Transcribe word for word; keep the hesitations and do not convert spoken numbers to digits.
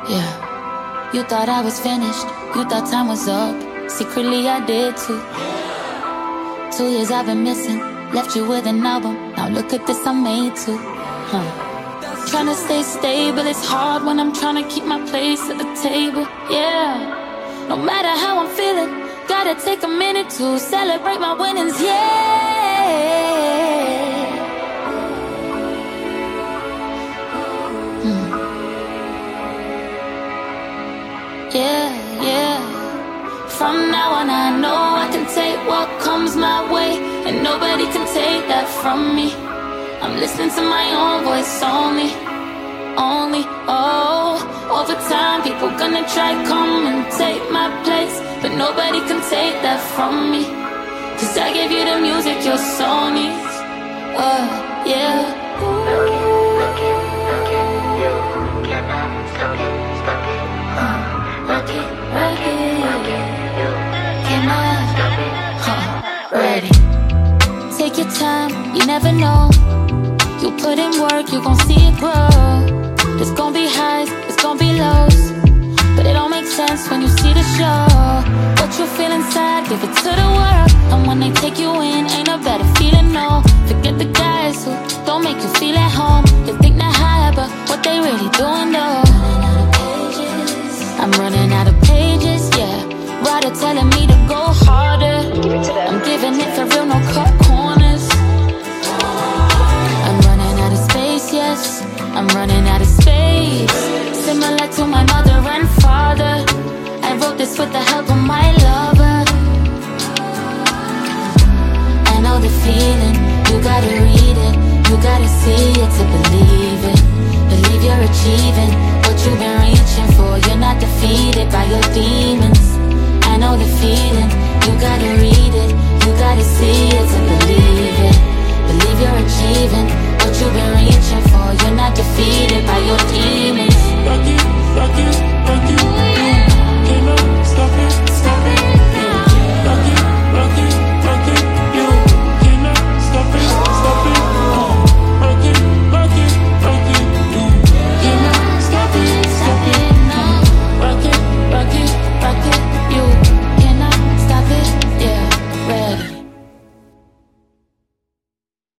Yeah. You thought I was finished, you thought time was up. Secretly I did too. Two years I've been missing, left you with an album. Now look at this I made too. Huh. Trying to stay stable, it's hard when I'm trying to keep my place at the table. Yeah. No matter how I'm feeling, gotta take a minute to celebrate my winnings. Yeah. Hmm. Yeah, yeah. From now on I know I can take what comes my way, and nobody can take that from me. I'm listening to my own voice only, only, oh. Over time people gonna try come and take my place, but nobody can take that from me. Cause I gave you the music your soul needs, uh, yeah. Rock it, rock it, can I, huh, ready. Take your time, you never know. You put in work, you gon' see it grow. There's gon' be highs, there's gon' be lows, but it all makes sense when you see the show. What you feel inside, give it to the world. And when they take you in, ain't a better feeling, no. Forget the guys who don't make you feel at home. They think they're high, but what they really doing though? I'm running out of pages, yeah. Writer telling me to go harder. I'm giving it for real, no cut corners. I'm running out of space, yes. I'm running out of space. Similar to my mother and father, I wrote this with the help of my lover. I know the feeling, you gotta read it, you gotta see it to believe it. Believe you're achieving what you've been reaching for. You're not defeated by your demons. I know the feeling, you gotta read it, you gotta see it to believe it.